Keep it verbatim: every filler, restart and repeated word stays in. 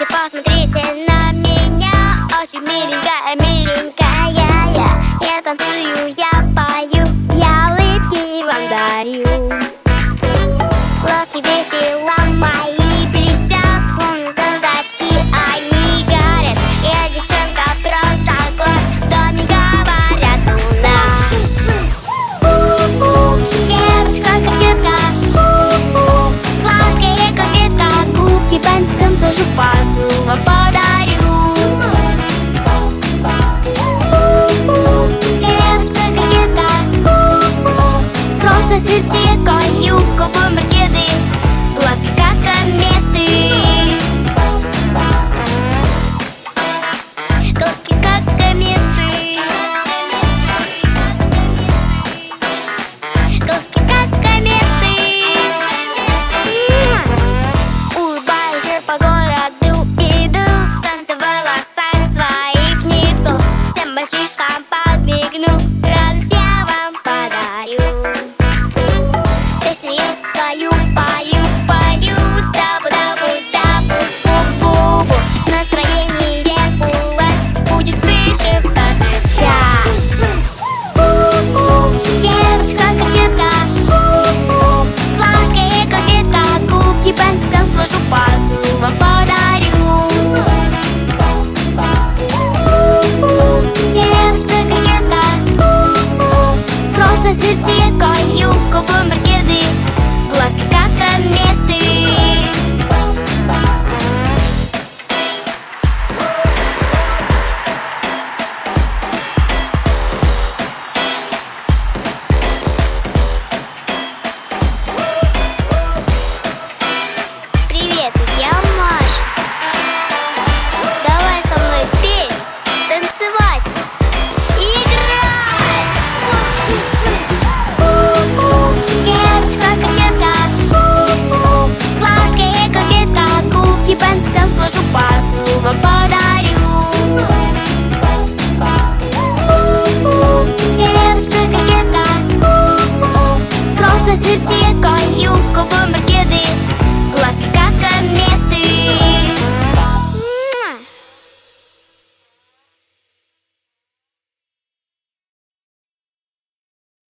посмотрите на меня. Очень миленькая, миленькая я. Я танцую, я пою, я улыбки вам дарю. Глазки весело мои блестят, словно звездочки они горят. Я девчонка, просто класс, в доме говорят у нас. У-у, девочка, конфетка, у-у, сладкая конфетка. Губки бантиком сажу, поцеловала.